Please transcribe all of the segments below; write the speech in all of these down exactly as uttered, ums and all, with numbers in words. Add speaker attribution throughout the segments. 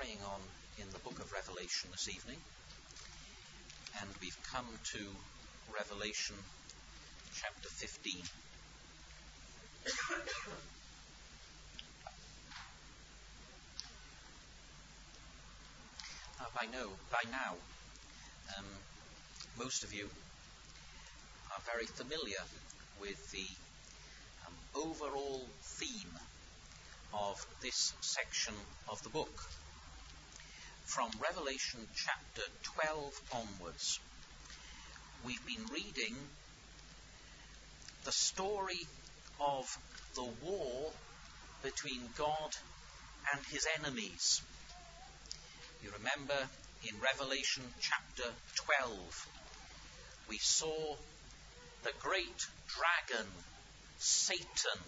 Speaker 1: carrying on in the book of Revelation this evening, and we've come to Revelation chapter fifteen. Uh, by, no, by now, um, most of you are very familiar with the um, overall theme of this section of the book. From Revelation chapter twelve onwards, we've been reading the story of the war between God and his enemies. You remember in Revelation chapter twelve, we saw the great dragon, Satan,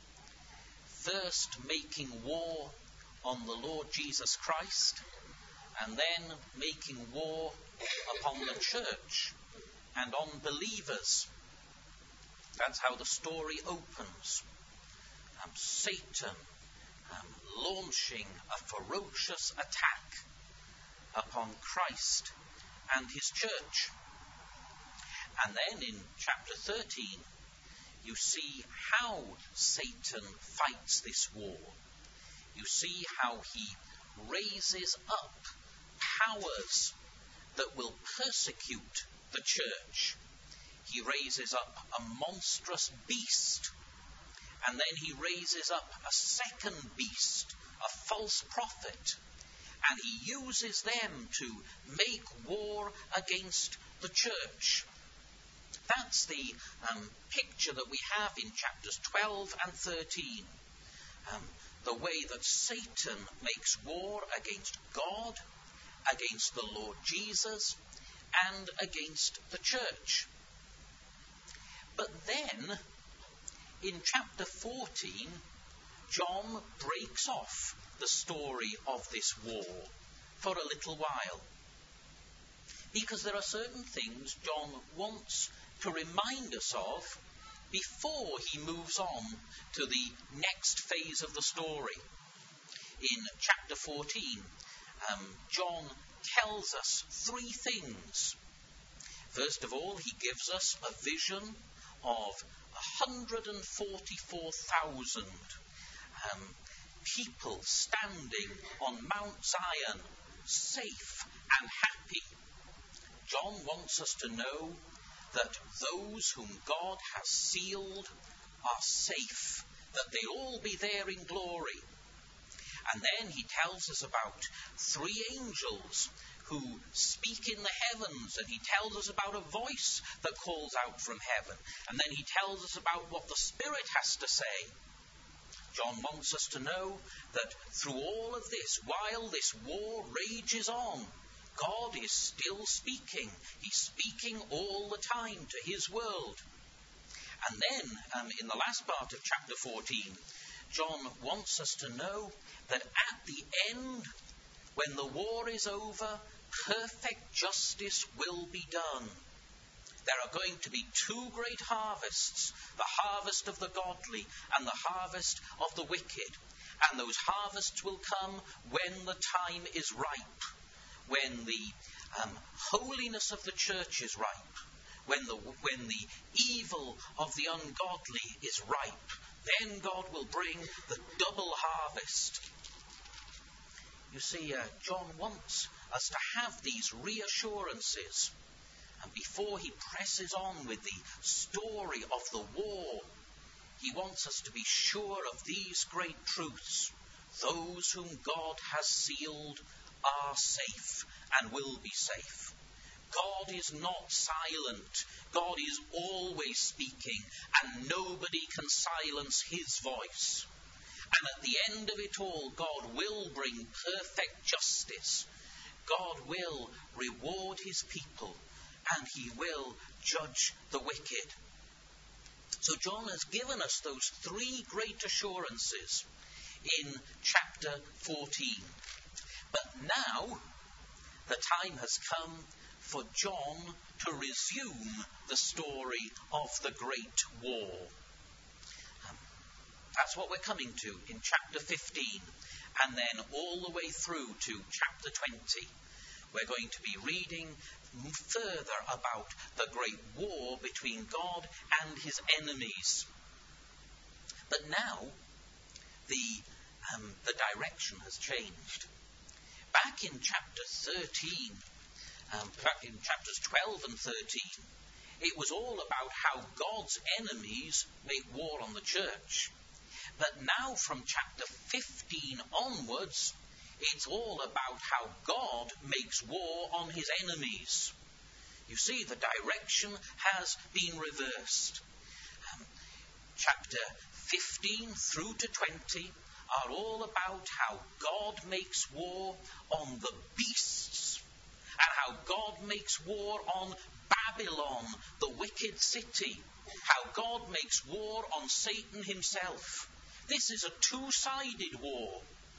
Speaker 1: first making war on the Lord Jesus Christ, and then making war upon the church and on believers. That's how the story opens. Um, Satan um, launching a ferocious attack upon Christ and his church. And then in chapter thirteen, you see how Satan fights this war. You see how he raises up powers that will persecute the church. He raises up a monstrous beast, and then he raises up a second beast, a false prophet, and he uses them to make war against the church. That's the um, picture that we have in chapters twelve and thirteen. Um, the way that Satan makes war against God, against the Lord Jesus, and against the church. But then, in chapter fourteen, John breaks off the story of this war for a little while. Because there are certain things John wants to remind us of before he moves on to the next phase of the story. In chapter fourteen, um, John tells us three things. First of all, he gives us a vision of one hundred forty-four thousand um, people standing on Mount Zion, safe and happy. John wants us to know that those whom God has sealed are safe, that they'll all be there in glory. And then he tells us about three angels who speak in the heavens, and he tells us about a voice that calls out from heaven. And then he tells us about what the Spirit has to say. John wants us to know that through all of this, while this war rages on, God is still speaking. He's speaking all the time to his world. And then, um, in the last part of chapter fourteen, John wants us to know that at the end, when the war is over, perfect justice will be done. There are going to be two great harvests, the harvest of the godly and the harvest of the wicked. And those harvests will come when the time is ripe, when the um, holiness of the church is ripe, when the, when the evil of the ungodly is ripe. Then God will bring the double harvest. You see, uh, John wants us to have these reassurances. And before he presses on with the story of the war, he wants us to be sure of these great truths. Those whom God has sealed are safe and will be safe. God is not silent. God is always speaking, and nobody can silence his voice. And at the end of it all, God will bring perfect justice. God will reward his people, and he will judge the wicked. So John has given us those three great assurances in chapter fourteen. But now the time has come for John to resume the story of the great war. Um, that's what we're coming to in chapter fifteen. and then all the way through to chapter twenty, we're going to be reading further about the great war between God and his enemies. But now, the, um, the direction has changed. Back in chapter thirteen, um, in chapters twelve and thirteen, it was all about how God's enemies make war on the church. But now from chapter fifteen onwards, it's all about how God makes war on his enemies. You see, the direction has been reversed. Um, chapter fifteen through to twenty are all about how God makes war on the beasts, and how God makes war on Babylon, the wicked city, how God makes war on Satan himself. This is a two-sided war.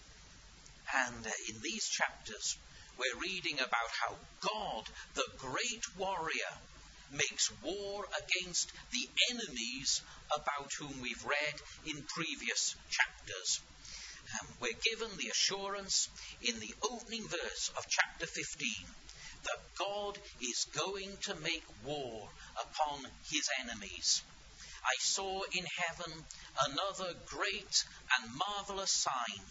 Speaker 1: And uh, in these chapters, we're reading about how God, the great warrior, makes war against the enemies about whom we've read in previous chapters. Um, we're given the assurance in the opening verse of chapter fifteen that God is going to make war upon his enemies. I saw in heaven another great and marvelous sign.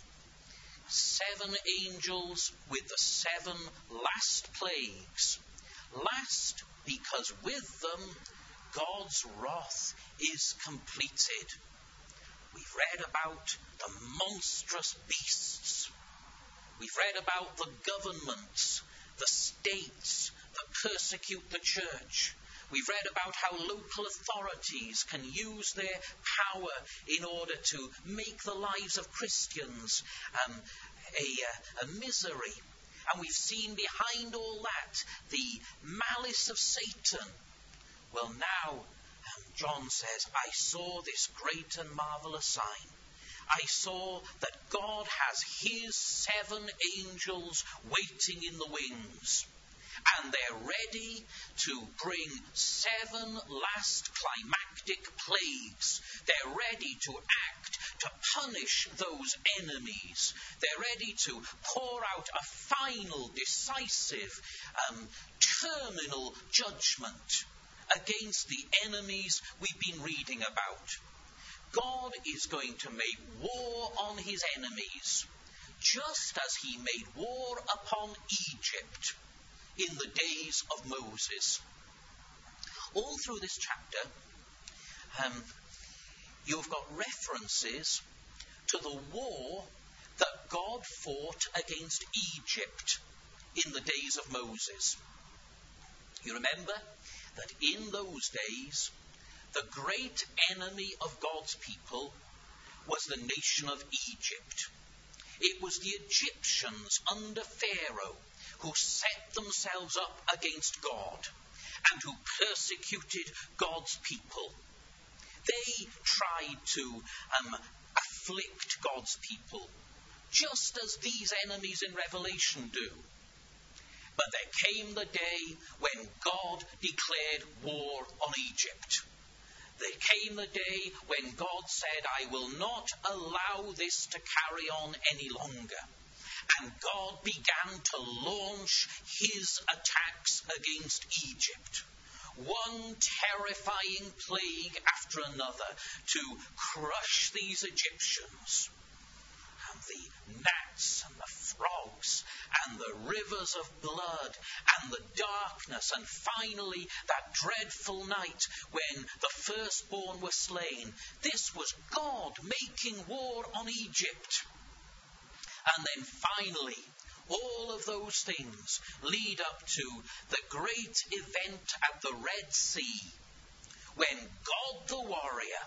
Speaker 1: Seven angels with the seven last plagues. Last, because with them God's wrath is completed. We've read about the monstrous beasts. We've read about the governments, the states that persecute the church. We've read about how local authorities can use their power in order to make the lives of Christians um, a, a misery. And we've seen behind all that the malice of Satan. Well, now, um, John says, I saw this great and marvelous sign. I saw that God has his seven angels waiting in the wings. And they're ready to bring seven last climactic plagues. They're ready to act, to punish those enemies. They're ready to pour out a final, decisive, um, terminal judgment against the enemies we've been reading about. God is going to make war on his enemies, just as he made war upon Egypt in the days of Moses. All through this chapter, um, you've got references to the war that God fought against Egypt in the days of Moses. You remember that in those days, the great enemy of God's people was the nation of Egypt. It was the Egyptians under Pharaoh who set themselves up against God and who persecuted God's people. They tried to um, afflict God's people, just as these enemies in Revelation do. But there came the day when God declared war on Egypt. There came the day when God said, I will not allow this to carry on any longer. And God began to launch his attacks against Egypt. One terrifying plague after another to crush these Egyptians. And the gnats and the frogs and the rivers of blood and the darkness, and finally that dreadful night when the firstborn were slain. This was God making war on Egypt. And then finally, all of those things lead up to the great event at the Red Sea, when God the warrior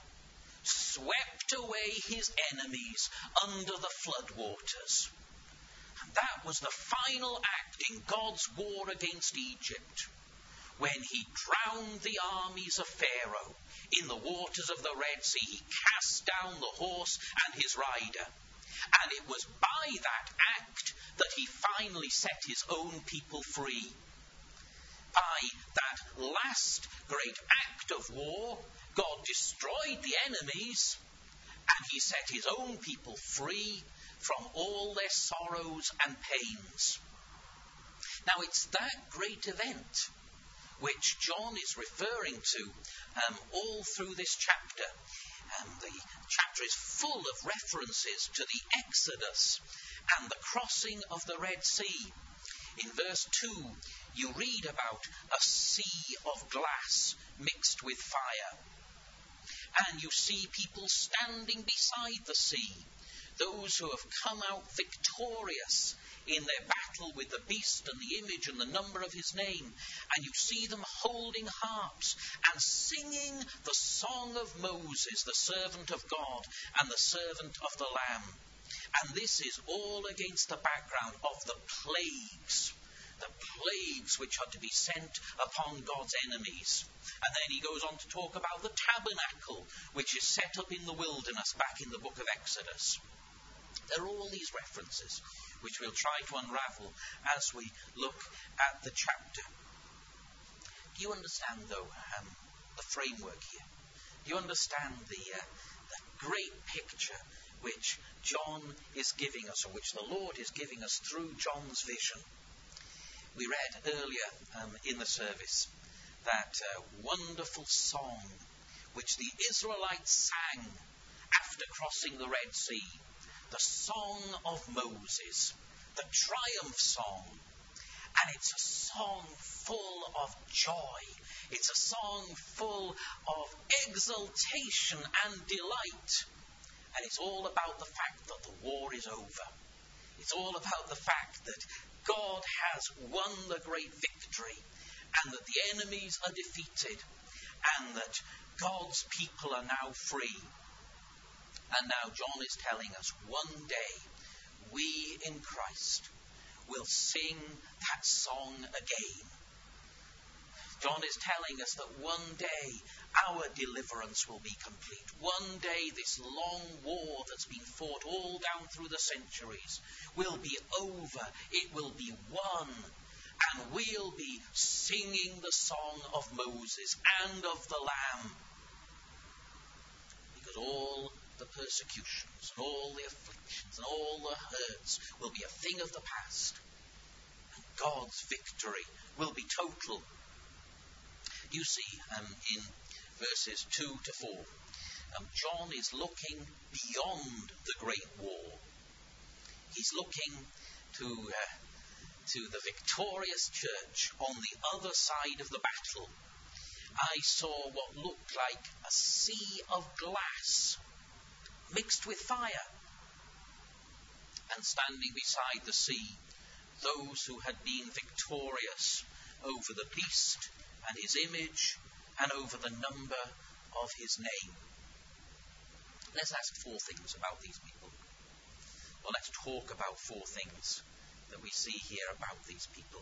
Speaker 1: swept away his enemies under the floodwaters. And that was the final act in God's war against Egypt, when he drowned the armies of Pharaoh in the waters of the Red Sea. He cast down the horse and his rider. And it was by that act that he finally set his own people free. By that last great act of war, God destroyed the enemies, and he set his own people free from all their sorrows and pains. Now it's that great event which John is referring to um, all through this chapter. Um, the chapter is full of references to the Exodus and the crossing of the Red Sea. In verse two, you read about a sea of glass mixed with fire. And you see people standing beside the sea, those who have come out victorious in their battle with the beast and the image and the number of his name. And you see them holding harps and singing the song of Moses, the servant of God and the servant of the Lamb. And this is all against the background of the plagues, the plagues which are to be sent upon God's enemies. And then he goes on to talk about the tabernacle, which is set up in the wilderness back in the book of Exodus. There are all these references, which we'll try to unravel as we look at the chapter. Do you understand, though, um, the framework here? Do you understand the, uh, the great picture which John is giving us, or which the Lord is giving us through John's vision? We read earlier um, in the service that uh, wonderful song which the Israelites sang after crossing the Red Sea. The song of Moses, the triumph song. And it's a song full of joy. It's a song full of exultation and delight. And it's all about the fact that the war is over. It's all about the fact that God has won the great victory, and that the enemies are defeated, and that God's people are now free. And now John is telling us one day we in Christ will sing that song again. John is telling us that one day our deliverance will be complete. One day this long war that's been fought all down through the centuries will be over. It will be won. And we'll be singing the song of Moses and of the Lamb. Because all the persecutions and all the afflictions and all the hurts will be a thing of the past. And God's victory will be total. You see, um, in verses two to four, um, John is looking beyond the Great War. He's looking to, uh, to the victorious church on the other side of the battle. I saw what looked like a sea of glass mixed with fire. And standing beside the sea, those who had been victorious over the beast and his image, and over the number of his name. Let's ask four things about these people. Well, let's talk about four things that we see here about these people.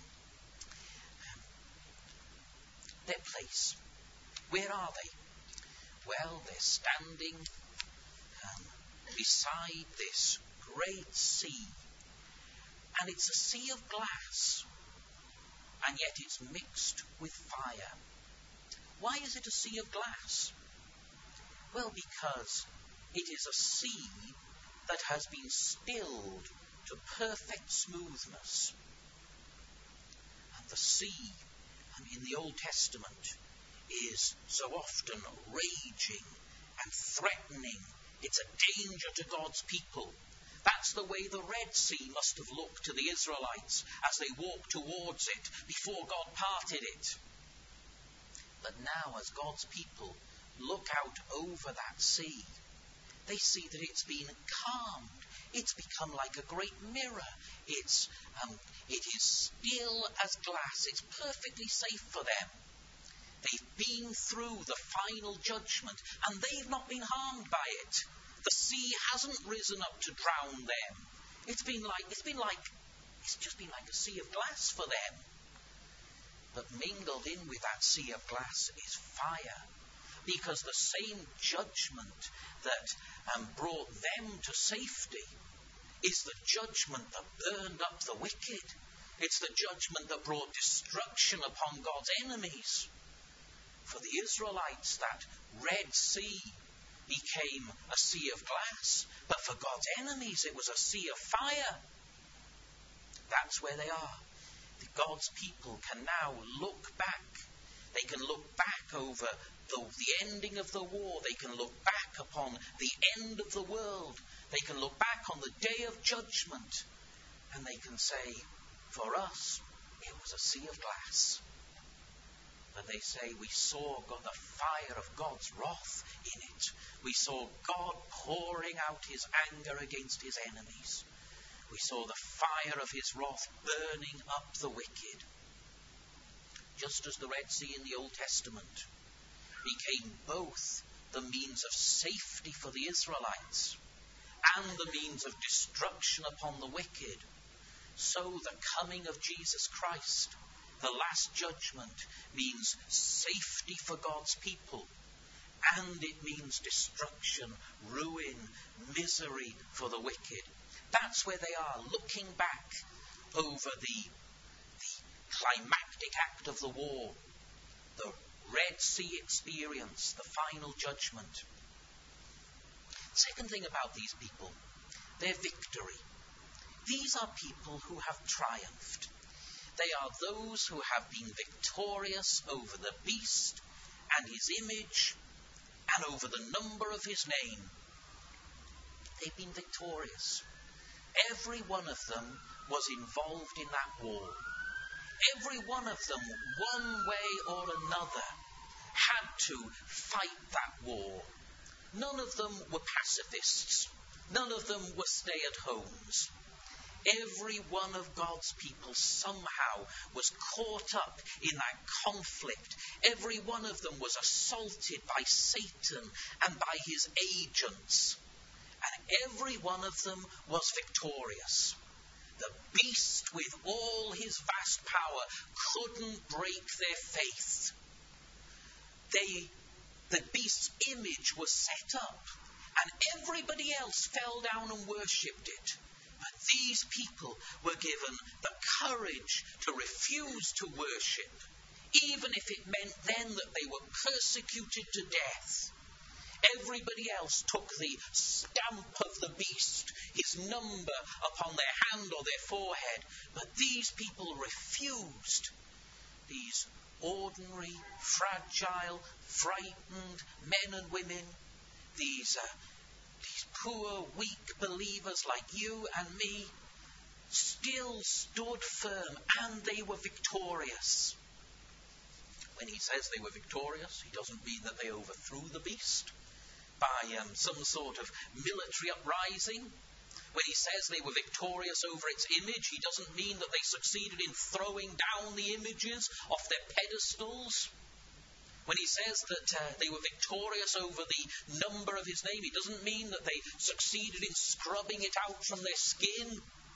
Speaker 1: Their place. Where are they? Well, they're standing um, beside this great sea. And it's a sea of glass. And yet it's mixed with fire. Why is it a sea of glass? Well, because it is a sea that has been stilled to perfect smoothness. And the sea, in the Old Testament, is so often raging and threatening. It's a danger to God's people. That's the way the Red Sea must have looked to the Israelites as they walked towards it before God parted it. But now, as God's people look out over that sea, they see that it's been calmed. It's become like a great mirror. It's, um, it is still as glass. It's perfectly safe for them. They've been through the final judgment, and they've not been harmed by it. The sea hasn't risen up to drown them. It's been like, it's been like, it's just been like a sea of glass for them. But mingled in with that sea of glass is fire. Because the same judgment that um, brought them to safety is the judgment that burned up the wicked. It's the judgment that brought destruction upon God's enemies. For the Israelites, that Red Sea became a sea of glass, but for God's enemies it was a sea of fire. That's where they are. God's people can now look back. They can look back over the, the ending of the war. They can look back upon the end of the world. They can look back on the day of judgment. And they can say, for us, it was a sea of glass. And they say, we saw God, the fire of God's wrath in it. We saw God pouring out his anger against his enemies. We saw the fire of his wrath burning up the wicked. Just as the Red Sea in the Old Testament became both the means of safety for the Israelites and the means of destruction upon the wicked, so the coming of Jesus Christ, the last judgment, means safety for God's people, and it means destruction, ruin, misery for the wicked. That's where they are, looking back over the, the climactic act of the war, the Red Sea experience, the final judgment. Second thing about these people, their victory. These are people who have triumphed. They are those who have been victorious over the beast and his image and over the number of his name. They've been victorious. Every one of them was involved in that war. Every one of them, one way or another, had to fight that war. None of them were pacifists. None of them were stay-at-homes. Every one of God's people somehow was caught up in that conflict. Every one of them was assaulted by Satan and by his agents. And every one of them was victorious. The beast with all his vast power couldn't break their faith. They, the beast's image was set up, and everybody else fell down and worshipped it. But these people were given the courage to refuse to worship, even if it meant then that they were persecuted to death. Everybody else took the stamp of the beast, his number upon their hand or their forehead, but these people refused. These ordinary, fragile, frightened men and women, these uh, these poor, weak believers like you and me, still stood firm, and they were victorious. When he says they were victorious, he doesn't mean that they overthrew the beast by um, some sort of military uprising. When he says they were victorious over its image, he doesn't mean that they succeeded in throwing down the images off their pedestals. When he says that uh, they were victorious over the number of his name, he doesn't mean that they succeeded in scrubbing it out from their skin.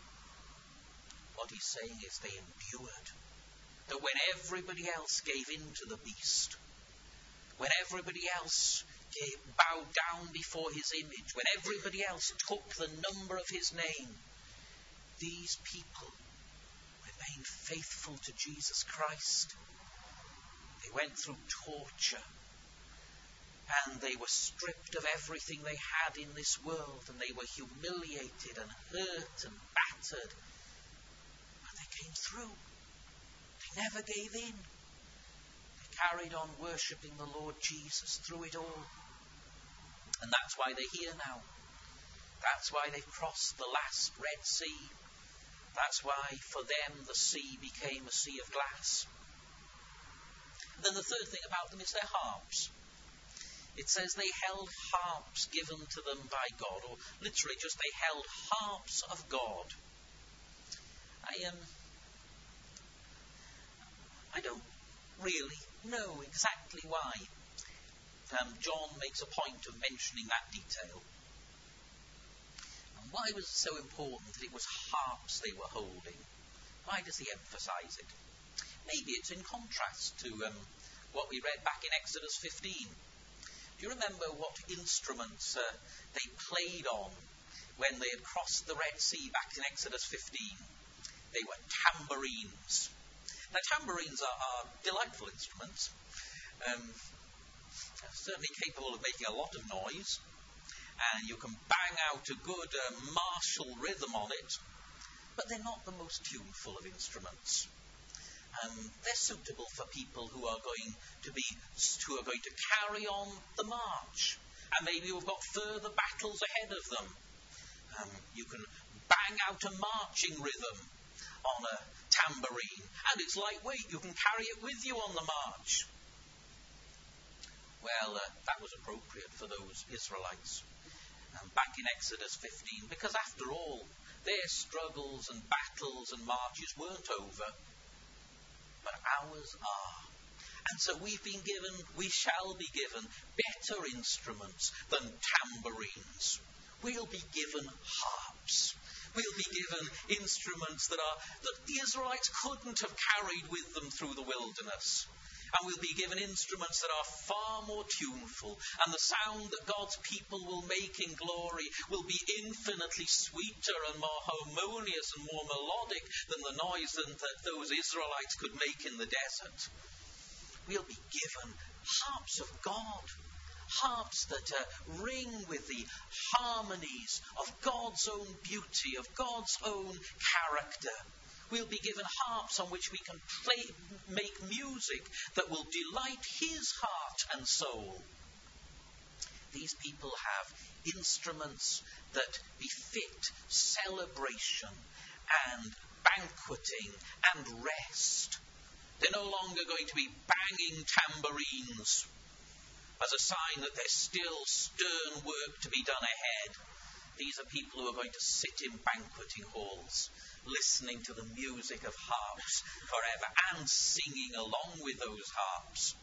Speaker 1: What he's saying is they endured. That when everybody else gave in to the beast, when everybody else gave, bowed down before his image, when everybody else took the number of his name, these people remained faithful to Jesus Christ. They went through torture, and they were stripped of everything they had in this world, and they were humiliated and hurt and battered. But they came through. They never gave in. They carried on worshipping the Lord Jesus through it all. And that's why they're here now. That's why they've crossed the last Red Sea. That's why for them the sea became a sea of glass. And then the third thing about them is their harps. It says they held harps given to them by God, or literally just they held harps of God. I um, I don't really know exactly why um, John makes a point of mentioning that detail. And why was it so important that it was harps they were holding? Why does he emphasize it? Maybe it's in contrast to um, what we read back in Exodus fifteen. Do you remember what instruments uh, they played on when they had crossed the Red Sea back in Exodus fifteen? They were tambourines. Now, tambourines are, are delightful instruments. Um, certainly capable of making a lot of noise, and you can bang out a good uh, martial rhythm on it, but they're not the most tuneful of instruments. Um, they're suitable for people who are going to be who are going to carry on the march, and maybe who've got further battles ahead of them. Um, you can bang out a marching rhythm on a tambourine, and it's lightweight. You can carry it with you on the march. Well, uh, that was appropriate for those Israelites um, back in Exodus fifteen, because after all, their struggles and battles and marches weren't over, but ours are. And so we've been given, we shall be given better instruments than tambourines. We'll be given harps. We'll be given instruments that are that the Israelites couldn't have carried with them through the wilderness. And we'll be given instruments that are far more tuneful, and the sound that God's people will make in glory will be infinitely sweeter and more harmonious and more melodic than the noise that those Israelites could make in the desert. We'll be given harps of God, harps that uh, ring with the harmonies of God's own beauty, of God's own character. We'll be given harps on which we can play, make music that will delight his heart and soul. These people have instruments that befit celebration and banqueting and rest. They're no longer going to be banging tambourines as a sign that there's still stern work to be done ahead. These are people who are going to sit in banqueting halls, listening to the music of harps forever and singing along with those harps.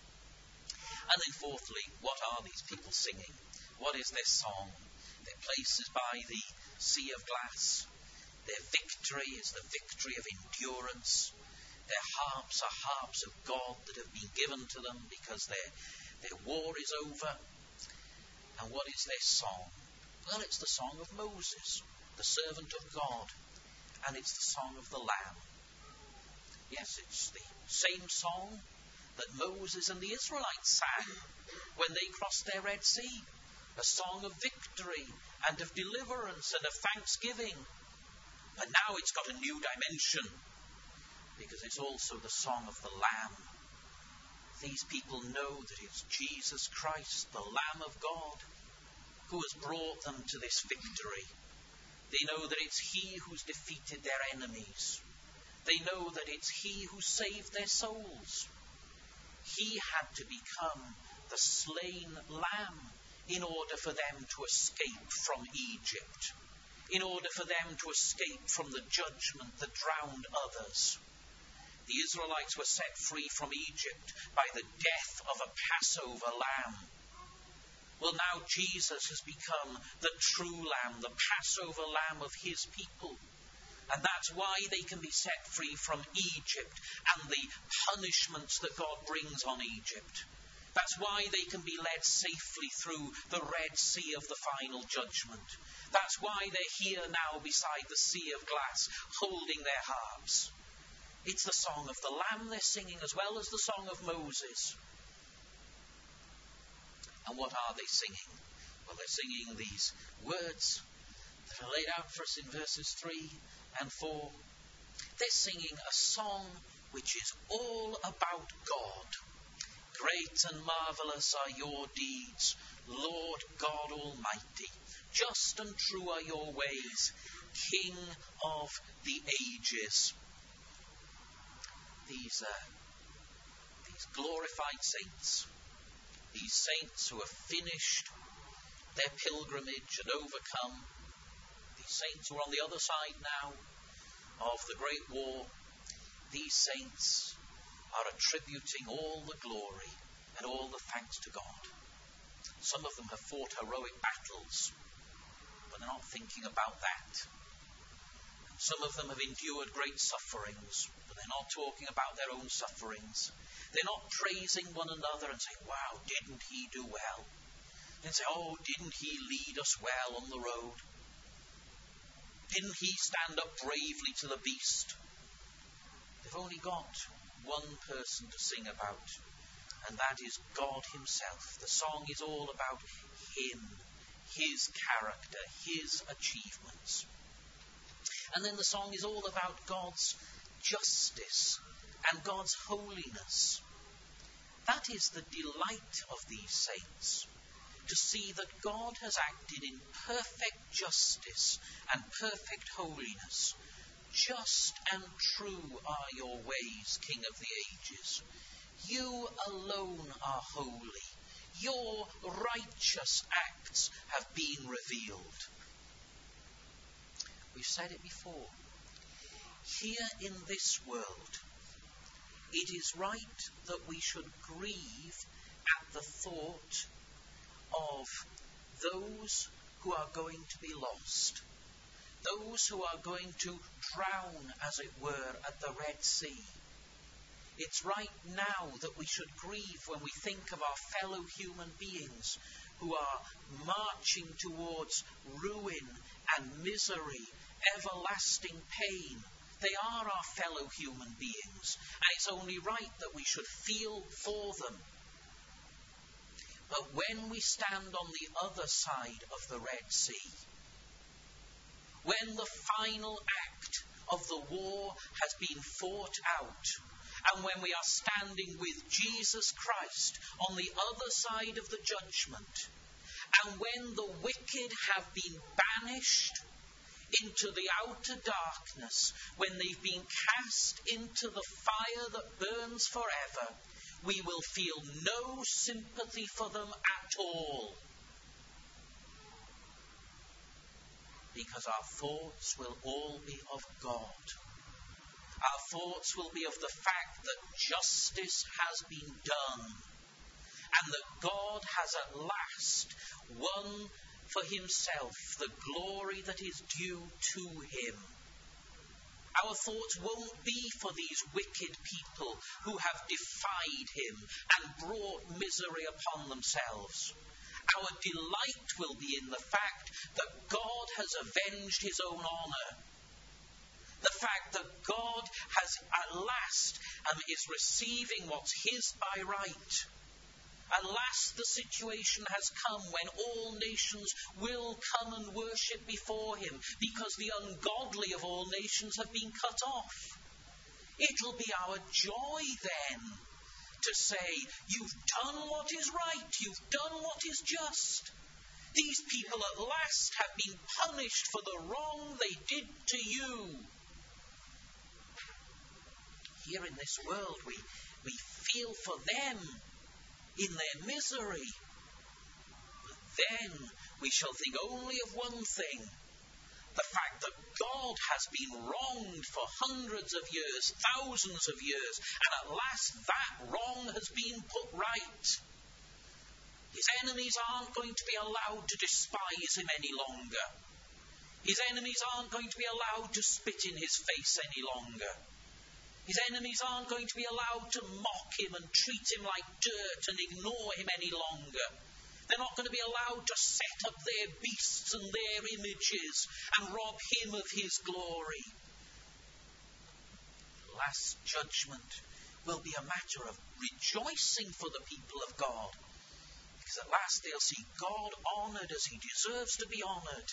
Speaker 1: And then fourthly, what are these people singing? What is their song? Their places by the sea of glass. Their victory is the victory of endurance. Their harps are harps of God that have been given to them because their, their war is over. And what is their song? Well, it's the song of Moses, the servant of God. And it's the song of the Lamb. Yes, it's the same song that Moses and the Israelites sang when they crossed their Red Sea. A song of victory and of deliverance and of thanksgiving. But now it's got a new dimension, because it's also the song of the Lamb. These people know that it's Jesus Christ, the Lamb of God, who has brought them to this victory. They know that it's he who's defeated their enemies. They know that it's he who saved their souls. He had to become the slain lamb in order for them to escape from Egypt, in order for them to escape from the judgment that drowned others. The Israelites were set free from Egypt by the death of a Passover lamb. Well, now Jesus has become the true lamb, the Passover lamb of his people. And that's why they can be set free from Egypt and the punishments that God brings on Egypt. That's why they can be led safely through the Red Sea of the final judgment. That's why they're here now beside the sea of glass, holding their harps. It's the song of the Lamb they're singing as well as the song of Moses. And what are they singing? Well, they're singing these words that are laid out for us in verses three and four. They're singing a song which is all about God. Great and marvellous are your deeds, Lord God Almighty. Just and true are your ways, King of the ages. These, uh, these glorified saints, these saints who have finished their pilgrimage and overcome, these saints who are on the other side now of the Great War, these saints are attributing all the glory and all the thanks to God. Some of them have fought heroic battles, but they're not thinking about that. Some of them have endured great sufferings, but they're not talking about their own sufferings. They're not praising one another and saying, wow, didn't he do well? And say, oh, didn't he lead us well on the road? Didn't he stand up bravely to the beast? They've only got one person to sing about, and that is God himself. The song is all about him, his character, his achievements. And then the song is all about God's justice and God's holiness. That is the delight of these saints, to see that God has acted in perfect justice and perfect holiness. Just and true are your ways, King of the ages. You alone are holy. Your righteous acts have been revealed. We've said it before. Here in this world, it is right that we should grieve at the thought of those who are going to be lost, those who are going to drown, as it were, at the Red Sea. It's right now that we should grieve when we think of our fellow human beings who are marching towards ruin and misery, everlasting pain. They are our fellow human beings, and it's only right that we should feel for them. But when we stand on the other side of the Red Sea, when the final act of the war has been fought out, and when we are standing with Jesus Christ on the other side of the judgment, and when the wicked have been banished into the outer darkness, when they've been cast into the fire that burns forever, we will feel no sympathy for them at all. Because our thoughts will all be of God. Our thoughts will be of the fact that justice has been done, and that God has at last won for himself the glory that is due to him. Our thoughts won't be for these wicked people who have defied him and brought misery upon themselves. Our delight will be in the fact that God has avenged his own honour. The fact that God has at last um, is receiving what's his by right. At last the situation has come when all nations will come and worship before him, because the ungodly of all nations have been cut off. It'll be our joy then to say, you've done what is right, you've done what is just. These people at last have been punished for the wrong they did to you. Here in this world we, we feel for them in their misery. But then we shall think only of one thing: the fact that God has been wronged for hundreds of years, thousands of years, and at last that wrong has been put right. His enemies aren't going to be allowed to despise him any longer. His enemies aren't going to be allowed to spit in his face any longer. His enemies aren't going to be allowed to mock him and treat him like dirt and ignore him any longer. They're not going to be allowed to set up their beasts and their images and rob him of his glory. The last judgment will be a matter of rejoicing for the people of God, because at last they'll see God honoured as he deserves to be honoured.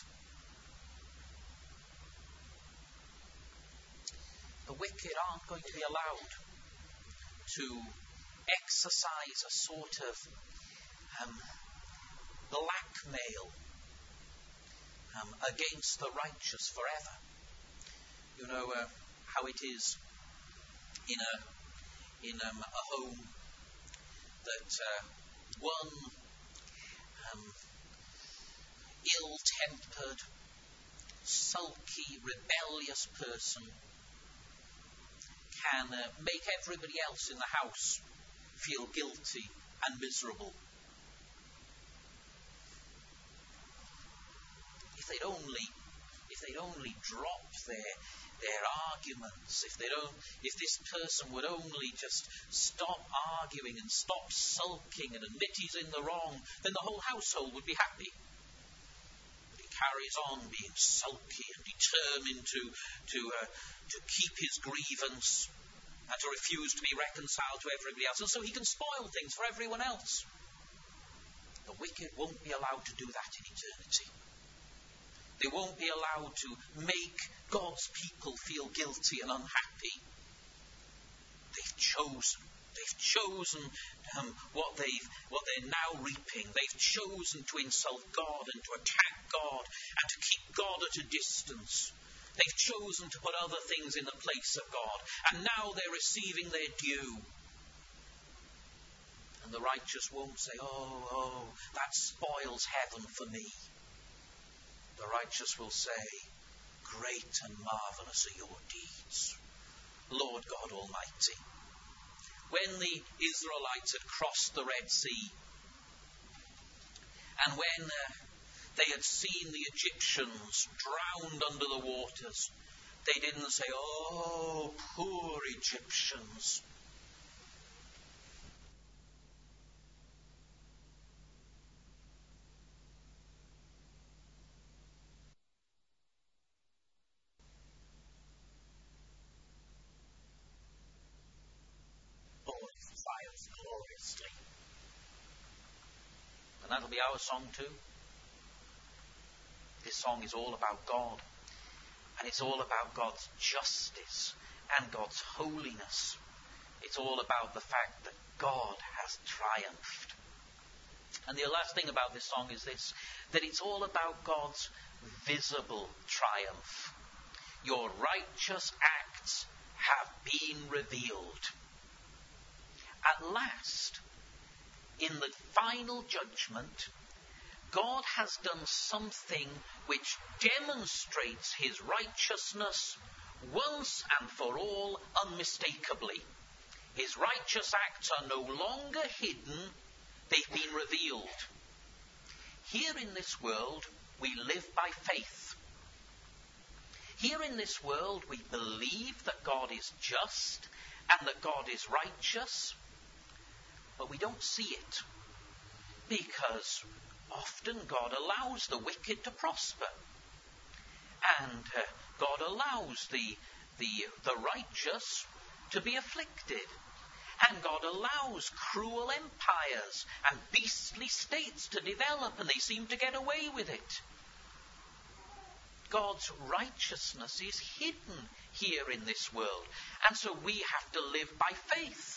Speaker 1: The wicked aren't going to be allowed to exercise a sort of um, blackmail um, against the righteous forever. You know uh, how it is in a in um, a home that uh, one um, ill-tempered, sulky, rebellious person can uh, make everybody else in the house feel guilty and miserable. If they'd only, if they'd only drop their their arguments, if they don't, if this person would only just stop arguing and stop sulking and admit he's in the wrong, then the whole household would be happy. But he carries on being sulky and determined to to uh, to keep his grievance. and to refuse to be reconciled to everybody else. And so he can spoil things for everyone else. The wicked won't be allowed to do that in eternity. They won't be allowed to make God's people feel guilty and unhappy. They've chosen. They've chosen um, what they've what they're now reaping. They've chosen to insult God and to attack God and to keep God at a distance. They've chosen to put other things in the place of God, and now they're receiving their due. And the righteous won't say, "Oh, oh, that spoils heaven for me." The righteous will say, "Great and marvellous are your deeds, Lord God Almighty." When the Israelites had crossed the Red Sea, and when uh, they had seen the Egyptians drowned under the waters, they didn't say, "Oh, poor Egyptians." Gloriously. And that'll be our song too. This song is all about God, and it's all about God's justice and God's holiness. It's all about the fact that God has triumphed. And the last thing about this song is this, that it's all about God's visible triumph. Your righteous acts have been revealed. At last, in the final judgment, God has done something which demonstrates his righteousness once and for all unmistakably. His righteous acts are no longer hidden, they've been revealed. Here in this world, we live by faith. Here in this world, we believe that God is just and that God is righteous. But we don't see it, because often God allows the wicked to prosper, and uh, God allows the, the the righteous to be afflicted, and God allows cruel empires and beastly states to develop, and they seem to get away with it. God's righteousness is hidden here in this world, and so we have to live by faith.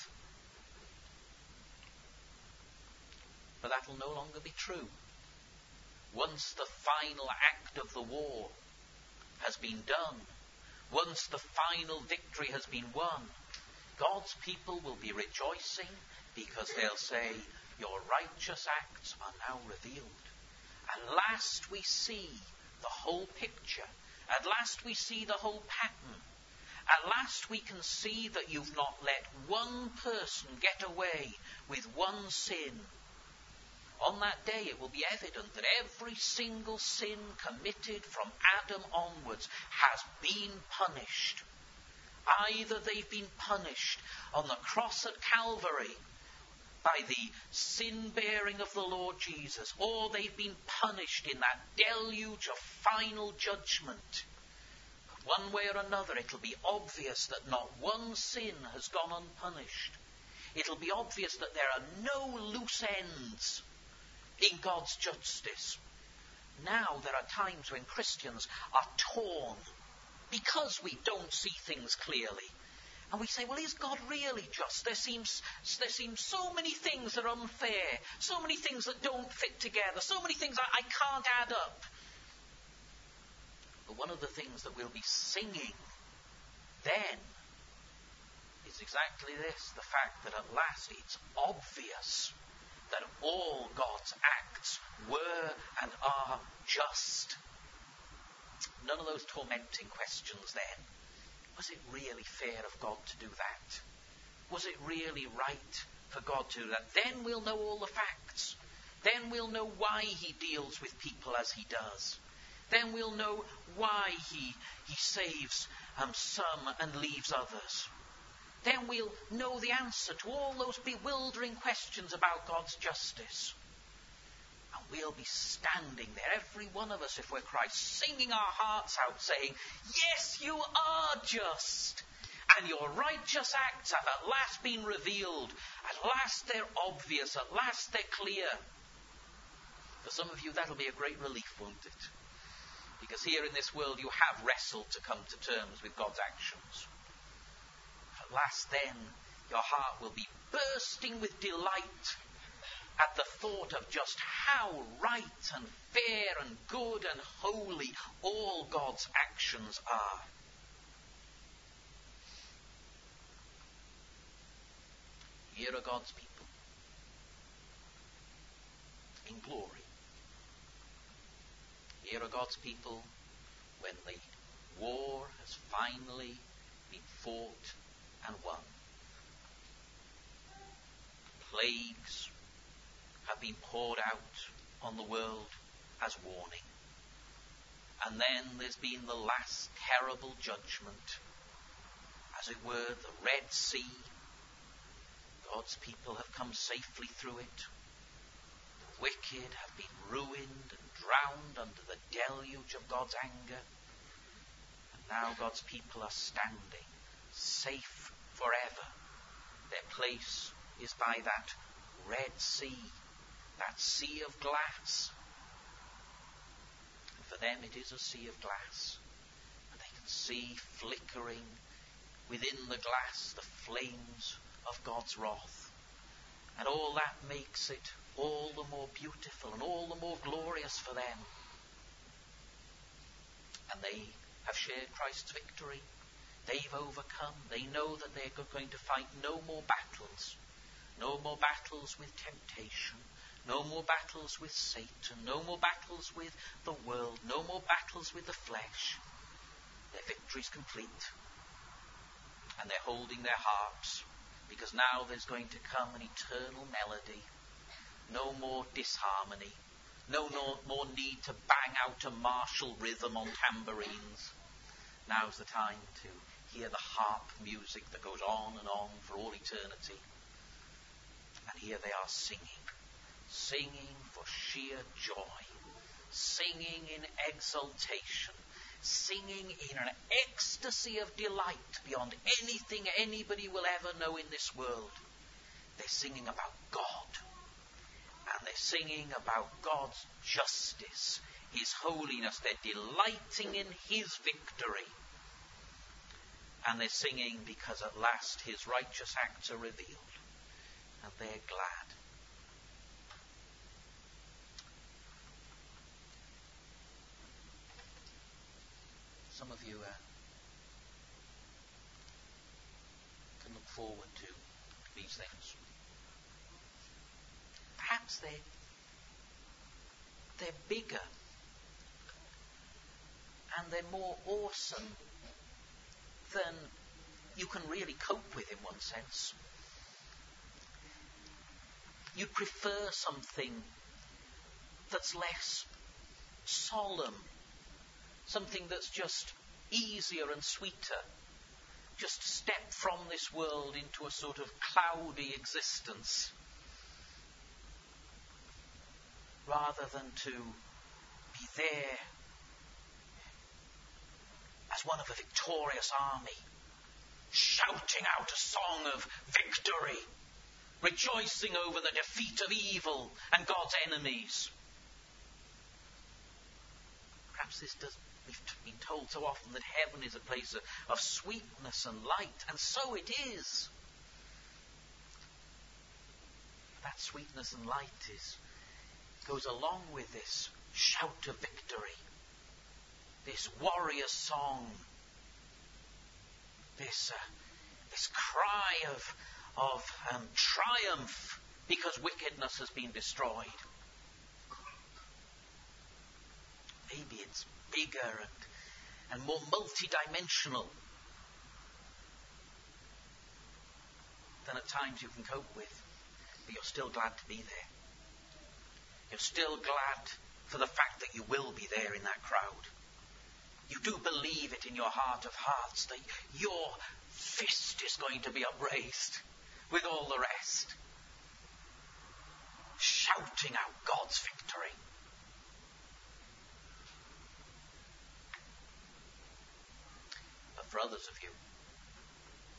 Speaker 1: But that will no longer be true. Once the final act of the war has been done, once the final victory has been won, God's people will be rejoicing because they'll say, "Your righteous acts are now revealed." At last we see the whole picture. At last we see the whole pattern. At last we can see that you've not let one person get away with one sin. On that day it will be evident that every single sin committed from Adam onwards has been punished. Either they've been punished on the cross at Calvary by the sin-bearing of the Lord Jesus, or they've been punished in that deluge of final judgment. One way or another, it'll be obvious that not one sin has gone unpunished. It'll be obvious that there are no loose ends in God's justice. Now there are times when Christians are torn because we don't see things clearly. And we say, well, is God really just? There seems, there seems so many things that are unfair, so many things that don't fit together, so many things I, I can't add up. But one of the things that we'll be singing then is exactly this, the fact that at last it's obvious that all God's acts were and are just. None of those tormenting questions then. Was it really fair of God to do that? Was it really right for God to do that? Then we'll know all the facts. Then we'll know why he deals with people as he does. Then we'll know why he, he saves um, some and leaves others. Then we'll know the answer to all those bewildering questions about God's justice. And we'll be standing there, every one of us, if we're Christ, singing our hearts out, saying, yes, you are just, and your righteous acts have at last been revealed. At last they're obvious. At last they're clear. For some of you, that'll be a great relief, won't it? Because here in this world you have wrestled to come to terms with God's actions. At last then, your heart will be bursting with delight at the thought of just how right and fair and good and holy all God's actions are. Here are God's people in glory. Here are God's people when the war has finally been fought and won. Plagues have been poured out on the world as warning. And then there's been the last terrible judgment. As it were, the Red Sea. God's people have come safely through it. The wicked have been ruined and drowned under the deluge of God's anger. And now God's people are standing safe forever. Their place is by that Red Sea, that sea of glass. And for them it is a sea of glass. And they can see flickering within the glass the flames of God's wrath. And all that makes it all the more beautiful and all the more glorious for them. And they have shared Christ's victory. They've overcome. They know that they're going to fight no more battles. No more battles with temptation. No more battles with Satan. No more battles with the world. No more battles with the flesh. Their victory's complete. And they're holding their harps, because now there's going to come an eternal melody. No more disharmony. No, no more need to bang out a martial rhythm on tambourines. Now's the time to hear the harp music that goes on and on for all eternity. And here they are singing. Singing for sheer joy. Singing in exultation. Singing in an ecstasy of delight beyond anything anybody will ever know in this world. They're singing about God. And they're singing about God's justice, His holiness. They're delighting in His victory. And they're singing because at last His righteous acts are revealed. And they're glad. Some of you uh, can look forward to these things. Perhaps they, they're bigger and they're more awesome than you can really cope with in one sense. You prefer something that's less solemn. Something that's just easier and sweeter. Just step from this world into a sort of cloudy existence. Rather than to be there as one of a victorious army, shouting out a song of victory, rejoicing over the defeat of evil and God's enemies. Perhaps this does. We've been told so often that heaven is a place of, of sweetness and light, and so it is. That sweetness and light is goes along with this shout of victory, this warrior song, this uh, this cry of of um, triumph because wickedness has been destroyed. Maybe it's bigger and, and more multi-dimensional than at times you can cope with. But you're still glad to be there. You're still glad for the fact that you will be there in that crowd. You do believe it in your heart of hearts that your fist is going to be upraised with all the rest, shouting out God's victory. For others of you,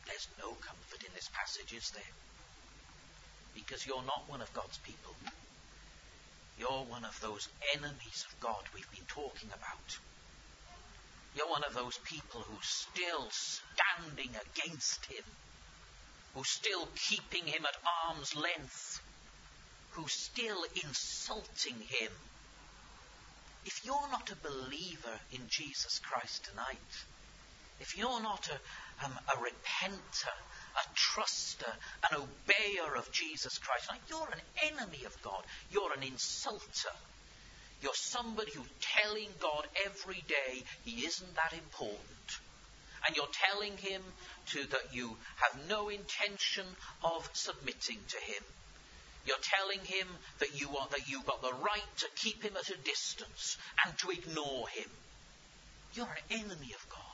Speaker 1: There's no comfort in this passage, is there? Because you're not one of God's people. You're one of those enemies of God we've been talking about. You're one of those people who's still standing against him, who's still keeping him at arm's length, who's still insulting him. If you're not a believer in Jesus Christ tonight, if you're not a, um, a repenter, a truster, an obeyer of Jesus Christ, you're an enemy of God. You're an insulter. You're somebody who's telling God every day he isn't that important. And you're telling him to, that you have no intention of submitting to him. You're telling him that you are, that you've got the right to keep him at a distance and to ignore him. You're an enemy of God.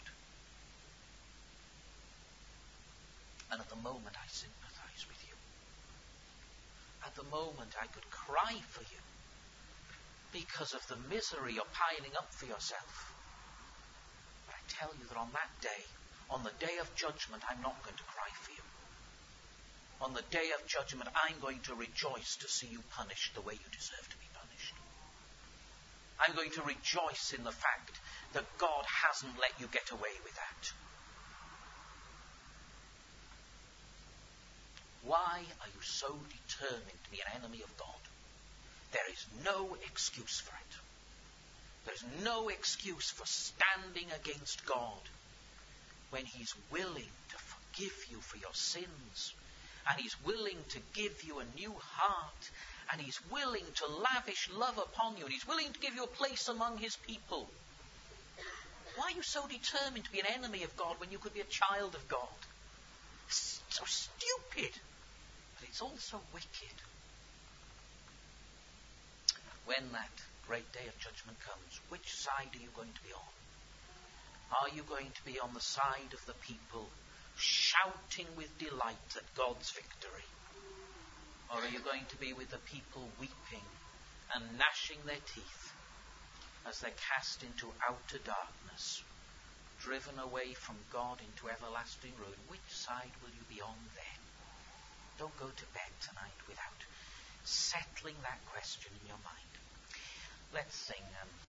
Speaker 1: And at the moment I sympathize with you. At the moment I could cry for you because of the misery you're piling up for yourself. But I tell you that on that day, on the day of judgment, I'm not going to cry for you. On the day of judgment, I'm going to rejoice to see you punished the way you deserve to be punished. I'm going to rejoice in the fact that God hasn't let you get away with that. Why are you so determined to be an enemy of God? There is no excuse for it. There is no excuse for standing against God when he's willing to forgive you for your sins, and he's willing to give you a new heart, and he's willing to lavish love upon you, and he's willing to give you a place among his people. Why are you so determined to be an enemy of God when you could be a child of God? It's so stupid, but it's also wicked. When that great day of judgment comes, which side are you going to be on? Are you going to be on the side of the people shouting with delight at God's victory? Or are you going to be with the people weeping and gnashing their teeth as they're cast into outer darkness, driven away from God into everlasting ruin? Which side will you be on then? Don't go to bed tonight without settling that question in your mind. Let's sing um,